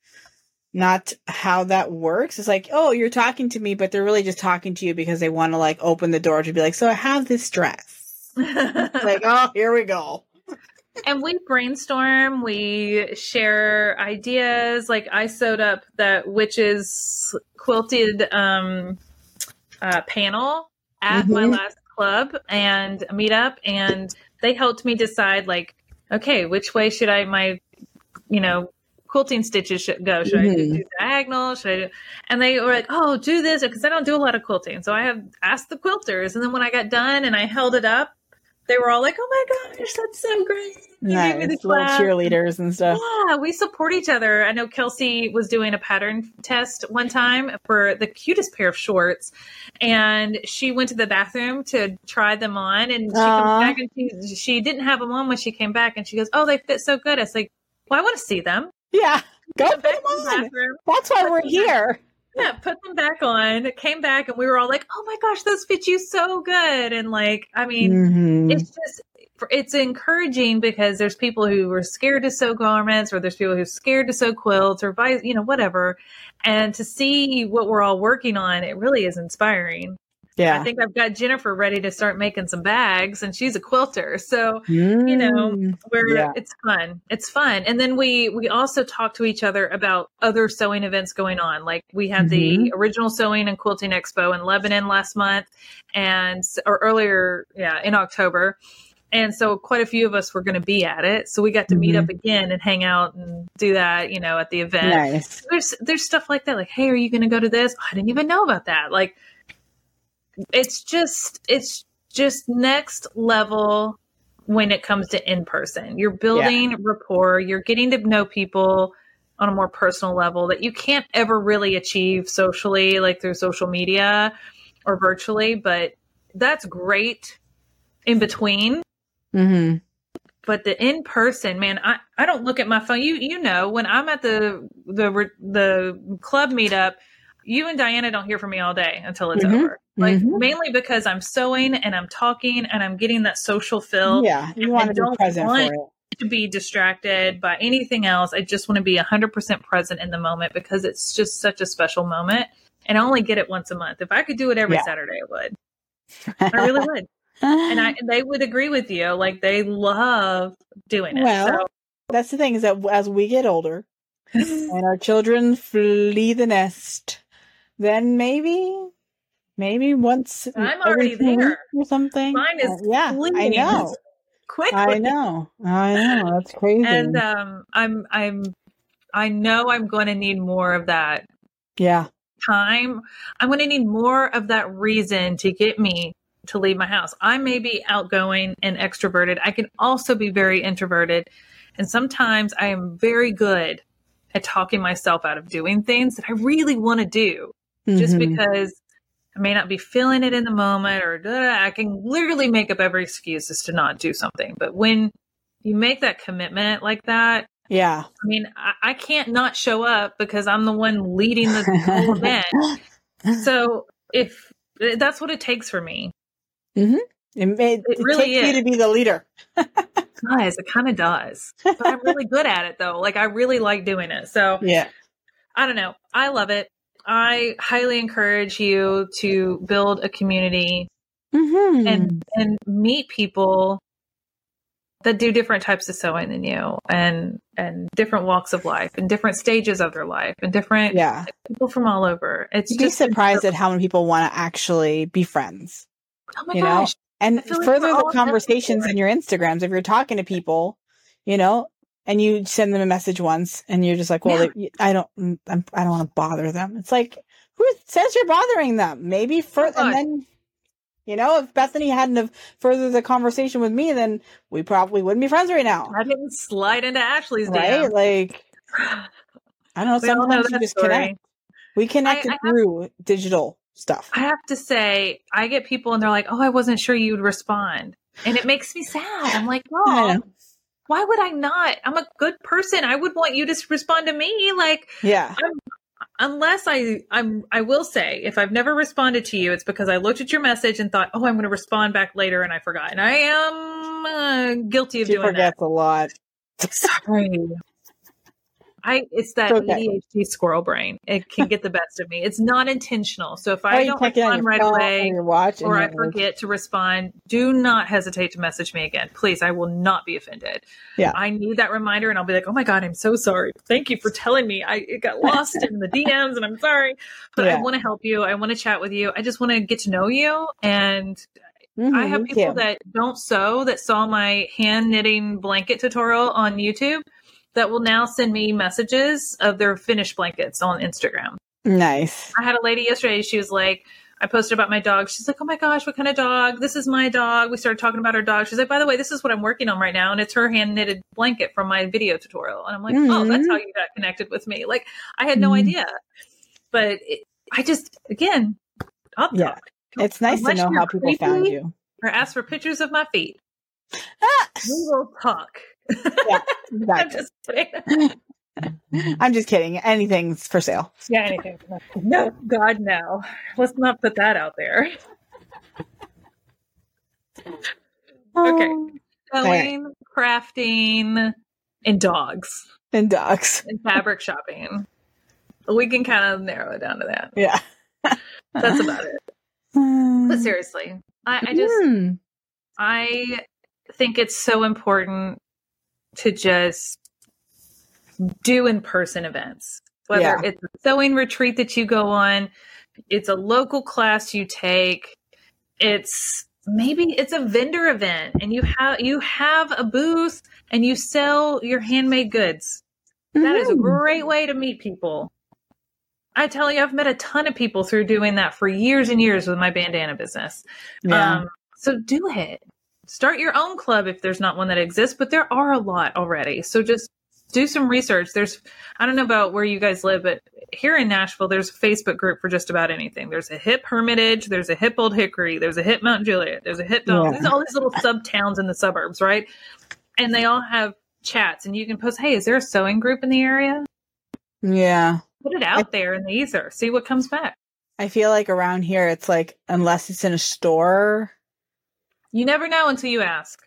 not how that works. It's like, oh, you're talking to me, but they're really just talking to you because they want to like open the door to be like, so I have this dress. Like, oh, here we go. And we brainstorm, we share ideas. Like I sewed up that witches quilted um, uh, panel at my Mhm. last club and meetup, and they helped me decide like, okay, which way should I my, you know, quilting stitches should go? Should I Mhm. do diagonal? Should I do? And they were like, oh, do this because I don't do a lot of quilting. So I have asked the quilters, and then when I got done and I held it up, they were all like, oh my gosh, that's so great. You gave me the Nice little clap. cheerleaders and stuff. Yeah, we support each other. I know Kelsey was doing a pattern test one time for the cutest pair of shorts, and she went to the bathroom to try them on, and she Aw. comes back and she, she didn't have them on when she came back, and she goes, "Oh, they fit so good." I was like, "Well, I want to see them." Yeah, go Went put back them to the on. bathroom. That's why we're them back. here. Yeah, put them back on. Came back, and we were all like, "Oh my gosh, those fit you so good!" And like, I mean, Mhm. it's just it's encouraging because there's people who are scared to sew garments, or there's people who are scared to sew quilts, or buy, you know, whatever. And to see what we're all working on, it really is inspiring. Yeah. I think I've got Jennifer ready to start making some bags, and she's a quilter. So, you know, Mm. we're Yeah. it's fun. It's fun. And then we we also talk to each other about other sewing events going on. Like we had the Mhm. Original Sewing and Quilting Expo in Lebanon last month, and or earlier, yeah, in October. And so quite a few of us were going to be at it. So we got to meet Mhm. up again and hang out and do that, you know, at the event. Nice. There's there's stuff like that. Like, hey, are you going to go to this? I didn't even know about that. Like, it's just it's just next level when it comes to in person. You're building rapport. You're getting to know people on a more personal level that you can't ever really achieve socially, like through social media or virtually. But that's great in between. Mm-hmm. But the in person, man, I, I don't look at my phone. You you know, when I'm at the the the club meetup, you and Diana don't hear from me all day until it's Mhm. over. Like Mhm. mainly because I'm sewing and I'm talking and I'm getting that social feel. Yeah, you I want to be don't present want for it. to be distracted by anything else. I just want to be one hundred percent present in the moment because it's just such a special moment. And I only get it once a month. If I could do it every Yeah. Saturday, I would. I really would. And I they would agree with you. Like they love doing it. Well, So that's the thing is that as we get older and our children flee the nest, then maybe, maybe once I'm every already two there. weeks or something. Mine is Uh, yeah, I fleeing know. quickly. I know. I know. That's crazy. And um, I'm I'm I know I'm going to need more of that yeah. time. I'm going to need more of that reason to get me to leave my house. I may be outgoing and extroverted. I can also be very introverted. And sometimes I am very good at talking myself out of doing things that I really want to do just Mhm. because I may not be feeling it in the moment or duh, I can literally make up every excuse as to not do something. But when you make that commitment like that, Yeah. I mean, I, I can't not show up because I'm the one leading the whole event. So if that's what it takes for me, Mm-hmm. It, it, It it really takes is. you to be the leader. guys, it kind of does. But I'm really good at it though. Like I really like doing it. So Yeah. I don't know. I love it. I highly encourage you to build a community Mm-hmm. and and meet people that do different types of sewing than you, and and different walks of life and different stages of their life and different Yeah. people from all over. It's You'd be just surprised at how many people want to actually be friends. oh my you gosh. know, and feel like further we're the all conversations desperate. in your Instagrams. If you're talking to people, you know, and you send them a message once, and you're just like, "Well, Yeah. they, I don't, I'm, I don't want to bother them." It's like, who says you're bothering them? Maybe for, Oh my and then, you know, if Bethany hadn't have furthered the conversation with me, then we probably wouldn't be friends right now, I didn't slide into Ashley's right? D M. Like, I don't know. We all know Sometimes you that just story. connect. We connected I have- through digital stuff. I have to say, I get people and they're like, "Oh, I wasn't sure you would respond," and it makes me sad. I'm like, I "Oh, know. why would I not? I'm a good person. I would want you to s- respond to me. Like, Yeah. unless I, I'm, I will say, if I've never responded to you, it's because I looked at your message and thought, oh, I'm going to respond back later, and I forgot. And I am uh, guilty of She doing forgets a lot. that. Sorry. I, it's that It's okay. A D H D squirrel brain. It can get the best of me. It's not intentional. So if Or I you don't check it on respond your right phone away, or your watch, and or I you're like, forget to respond, do not hesitate to message me again. Please, I will not be offended. Yeah. I need that reminder, and I'll be like, oh my God, I'm so sorry. Thank you for telling me. I it got lost in the D Ms, and I'm sorry. But Yeah. I want to help you. I want to chat with you. I just want to get to know you. And Mhm, I have me people too. that don't sew that saw my hand knitting blanket tutorial on YouTube that will now send me messages of their finished blankets on Instagram. Nice. I had a lady yesterday. She was like, I posted about my dog. She's like, oh my gosh, what kind of dog? This is my dog. We started talking about her dog. She's like, by the way, this is what I'm working on right now. And it's her hand knitted blanket from my video tutorial. And I'm like, oh, that's Mhm. how you got connected with me. Like, I had no Mhm. idea. But it, I just, again, I'll Yeah. talk. It's nice Unless to know you're how people creepy found you. Or ask for pictures of my feet. Ah! We will talk. Yeah, I'm exactly. just kidding. I'm just kidding. Anything's for sale. Yeah, anything. No, God, no. Let's not put that out there. Okay. Sewing, crafting, and dogs, And dogs. and fabric shopping. We can kind of narrow it down to that. Yeah. That's about it. But seriously, I, I just, Mm. I think it's so important to just do in-person events. Whether Yeah. it's a sewing retreat that you go on, it's a local class you take, it's maybe it's a vendor event and you have you have a booth and you sell your handmade goods. That is a Mhm. great way to meet people. I tell you, I've met a ton of people through doing that for years and years with my bandana business. Yeah. Um, so do it. Start your own club if there's not one that exists, but there are a lot already. So just do some research. There's, I don't know about where you guys live, but here in Nashville, there's a Facebook group for just about anything. There's a hip Hermitage, there's a hip Old Hickory, there's a hip Mount Juliet, there's a hip Dog. Yeah. There's all these little sub towns in the suburbs, right? And they all have chats, and you can post, hey, is there a sewing group in the area? Yeah. Put it out there in the ether. See what comes back. I feel like around here, it's like, unless it's in a store. You never know until you ask.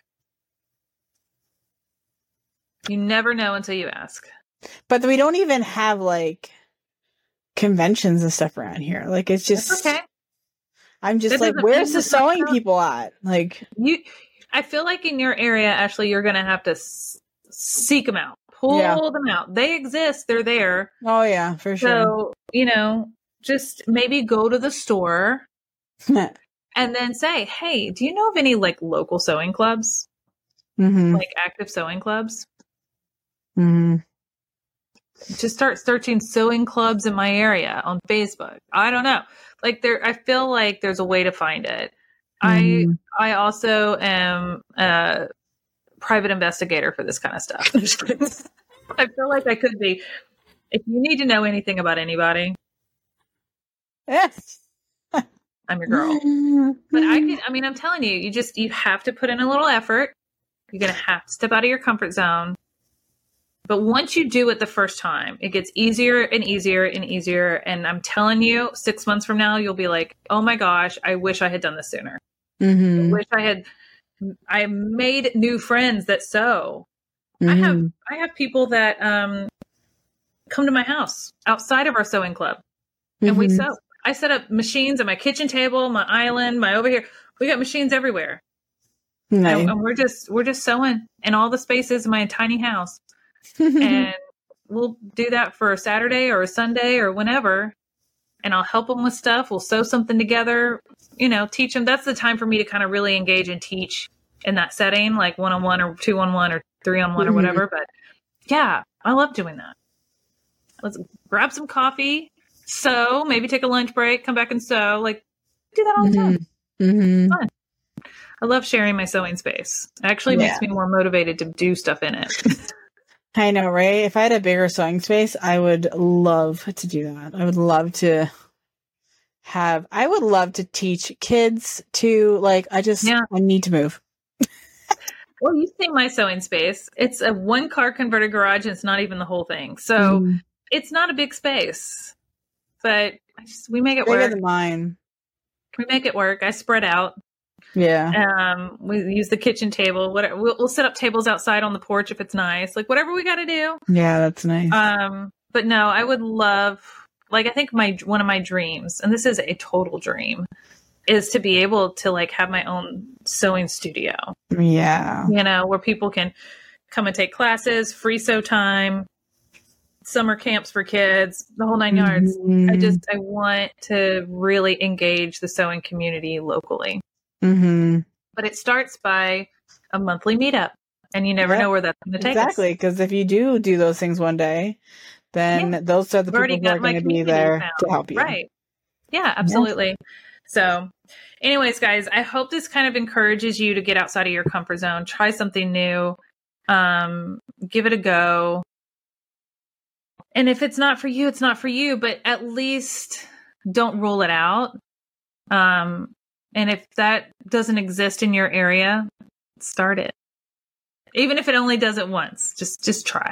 You never know until you ask. But we don't even have like conventions and stuff around here. Like, it's just, That's okay. I'm just That like, doesn't where's mean the it's not sewing out. people at? Like, You, I feel like in your area, Ashley, you're going to have to s- seek them out, pull Yeah. them out. They exist. They're there. oh yeah, for sure. So, you know, just maybe go to the store and then say, hey, do you know of any like local sewing clubs, hmm like active sewing clubs? hmm Just start searching sewing clubs in my area on Facebook. I don't know. Like there, I feel like there's a way to find it. I, Mhm. I also am a private investigator for this kind of stuff. I'm just kidding. I feel like I could be. If you need to know anything about anybody, Yes. I'm your girl. But I can, I mean, I'm telling you, you just, you have to put in a little effort. You're going to have to step out of your comfort zone. But once you do it the first time, it gets easier and easier and easier. And I'm telling you, six months from now, you'll be like, oh my gosh, I wish I had done this sooner. I hmm wish I had, I made new friends that sew. I have, I have people that um, come to my house outside of our sewing club and we Mhm. sew. I set up machines at my kitchen table, my island, my over here. We got machines everywhere. Nice. And, and we're just we're just sewing in all the spaces in my tiny house. And we'll do that for a Saturday or a Sunday or whenever. And I'll help them with stuff. We'll sew something together, you know, teach them. That's the time for me to kind of really engage and teach in that setting, like one-on-one or two-on-one or three-on-one Mm-hmm. or whatever. But yeah, I love doing that. Let's grab some coffee, sew, maybe take a lunch break, come back and sew. Like, do that all the time. Mm-hmm. Fun. I love sharing my sewing space. It actually Yeah. makes me more motivated to do stuff in it. I know, right? If I had a bigger sewing space, I would love to do that. I would love to have, I would love to teach kids to, like, I just, Yeah. I need to move. Well, you see my sewing space. It's a one car converted garage and it's not even the whole thing. So Mhm. it's not a big space, but I just, we make it Bigger work. than mine. We make it work. I spread out. Yeah. Um, we use the kitchen table. Whatever. We'll, we'll set up tables outside on the porch if it's nice. Like whatever we got to do. Yeah, that's nice. Um, but no, I would love, like, I think my, one of my dreams, and this is a total dream, is to be able to like have my own sewing studio, yeah. you know, where people can come and take classes, free sew time, summer camps for kids, the whole nine yards. Mhm. I just, I want to really engage the sewing community locally. Mm-hmm. But it starts by a monthly meetup, and you never Yep. know where that's going to take Exactly, us. because if you do do those things one day, then Yeah. those are the I've already people who are got my going to be community there found. to help you. Right. Yeah, absolutely. So anyways, guys, I hope this kind of encourages you to get outside of your comfort zone, try something new, um, give it a go. And if it's not for you, it's not for you, but at least don't rule it out. Um, and if that doesn't exist in your area, start it. Even if it only does it once, just, just try.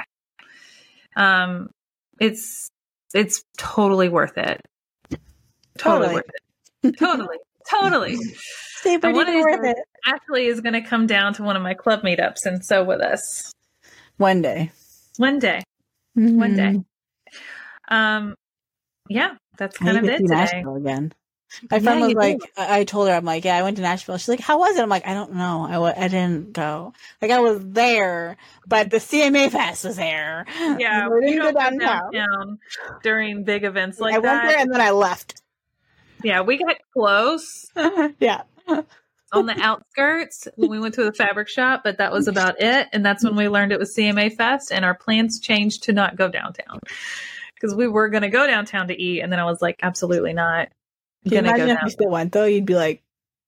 Um, it's, it's totally worth it. Totally, Totally. worth it. Totally. Totally. Super And one of duper these worth days, it. Ashley is going to come down to one of my club meetups and sew with us One day. one day. One day. Mhm. Um, yeah, that's I kind of need to it see today. Nashville again. My Yeah, friend was you like, do. I I told her, I'm like, yeah, I went to Nashville. She's like, how was it? I'm like, I don't know. I w- I didn't go. Like, I was there, but the C M A Fest was there. Yeah, So I you didn't go don't go downtown. downtown during big events like I went that. there and then I left. Yeah, we got close Yeah. on the outskirts when we went to the fabric shop, but that was about it. And that's when we learned it was C M A Fest, and our plans changed to not go downtown because we were going to go downtown to eat, and then I was like, absolutely not. Can you Gonna go imagine if down. you still went though? You'd be like,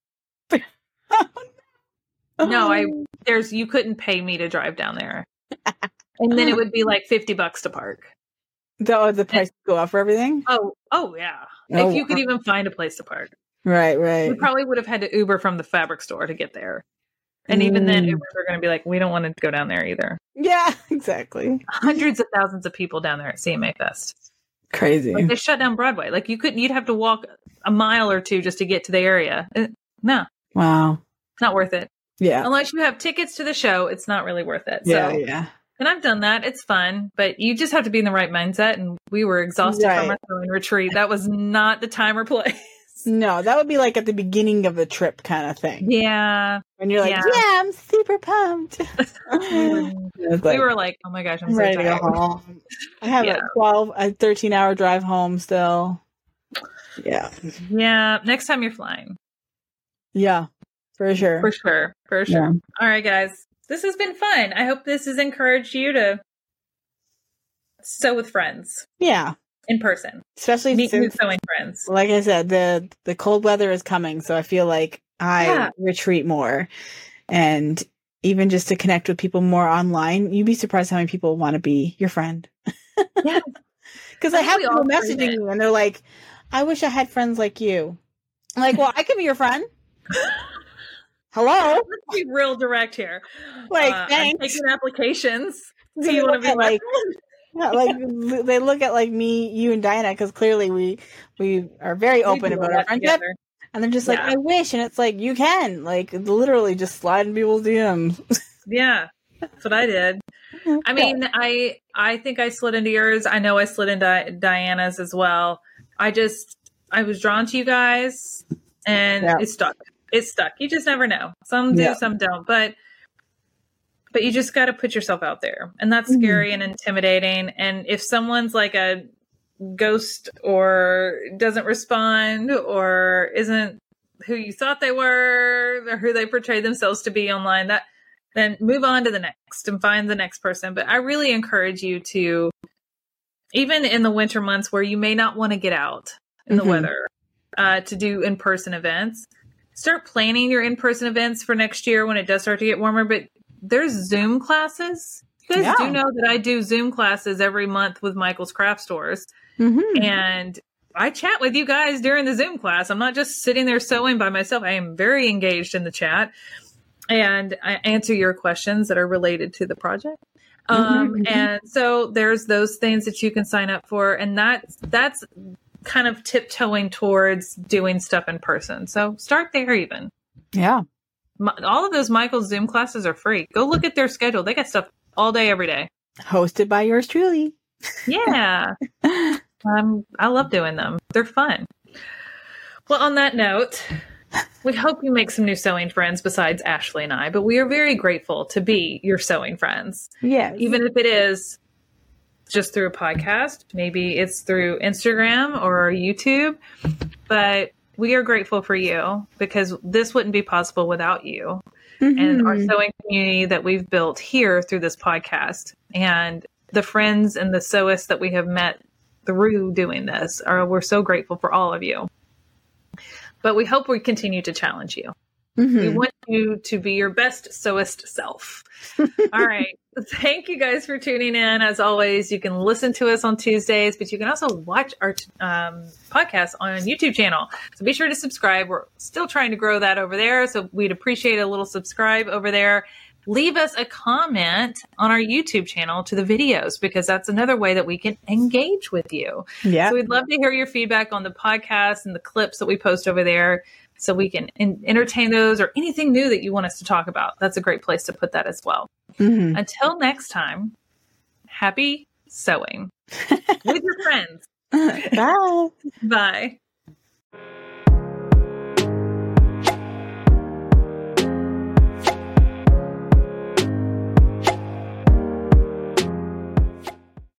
No, I there's you couldn't pay me to drive down there, and then it would be like fifty bucks to park. That was the price go up for everything. Oh, oh yeah. Oh, If you could wow. even find a place to park, Right, right. we probably would have had to Uber from the fabric store to get there. And even then, Mm. Ubers are going to be like, we don't want to go down there either. Yeah, exactly. Hundreds of thousands of people down there at C M A Fest. Crazy. Like they shut down Broadway. Like you couldn't. You'd have to walk a mile or two just to get to the area. It, no, Wow. not worth it. Yeah. Unless you have tickets to the show, it's not really worth it. Yeah, so, yeah. and I've done that. It's fun, but you just have to be in the right mindset. And we were exhausted Right. from our sewing retreat. That was not the time or place. No, that would be like at the beginning of the trip kind of thing. Yeah. When you're like, Yeah. yeah, I'm super pumped. We were, It's we like, were like, oh my gosh, I'm I'm so ready to go tired. home. I have Yeah. a twelve, a thirteen hour drive home still. Yeah. Yeah. Next time you're flying. Yeah, for sure. For sure. For sure. Yeah. All right, guys. This has been fun. I hope this has encouraged you to sew with friends Yeah. in person. Especially Meet new since, sewing friends. like I said, the the cold weather is coming, so I feel like I Yeah. retreat more. And even just to connect with people more online, you'd be surprised how many people want to be your friend. Yeah. Because I I think have we people all crave messaging it. you and they're like, I wish I had friends like you. I'm like, well, I could be your friend. Hello? Let's be real direct here. Like, Uh, I'm thanks. taking applications. Do They you want to look be at, my like, friend? yeah, like they look at like me, you, and Diana, because clearly we we are very We open do about a our lot friendship, together. and they're just like, Yeah. I wish, and it's like you can, like, literally just slide in people's D Ms. Yeah, that's what I did. I mean, I I think I slid into yours. I know I slid into Diana's as well. I just I was drawn to you guys, and Yeah. it stuck. it's stuck. You just never know. Some do, yeah. some don't. But but you just got to put yourself out there. And that's mm-hmm. scary and intimidating. And if someone's like a ghost or doesn't respond or isn't who you thought they were or who they portrayed themselves to be online, that then move on to the next and find the next person. But I really encourage you to, even in the winter months where you may not want to get out in the mm-hmm. weather, uh, to do in-person events, start planning your in-person events for next year when it does start to get warmer. But there's Zoom classes. You guys yeah. do know that I do Zoom classes every month with Michael's Craft Stores. Mm-hmm. And I chat with you guys during the Zoom class. I'm not just sitting there sewing by myself. I am very engaged in the chat. And I answer your questions that are related to the project. Um, mm-hmm. And so there's those things that you can sign up for. And that's, that's kind of tiptoeing towards doing stuff in person. So start there even. Yeah. My, all of those Michael's Zoom classes are free. Go look at their schedule. They got stuff all day, every day. Hosted by yours truly. Yeah. um, I love doing them. They're fun. Well, on that note, we hope you make some new sewing friends besides Ashley and I, but we are very grateful to be your sewing friends. Yes. Even if it is just through a podcast, maybe it's through Instagram or YouTube, but we are grateful for you because this wouldn't be possible without you mm-hmm. and our sewing community that we've built here through this podcast, and the friends and the sewists that we have met through doing this. Are we're so grateful for all of you. But we hope we continue to challenge you. Mm-hmm. We want you to be your best sewist self. All right. Thank you guys for tuning in. As always, you can listen to us on Tuesdays, but you can also watch our um, podcast on our YouTube channel. So be sure to subscribe. We're still trying to grow that over there. So we'd appreciate a little subscribe over there. Leave us a comment on our YouTube channel to the videos, because that's another way that we can engage with you. Yeah. So we'd love to hear your feedback on the podcast and the clips that we post over there, so we can in- entertain those, or anything new that you want us to talk about. That's a great place to put that as well. Mm-hmm. Until next time, happy sewing with your friends. Bye. Bye.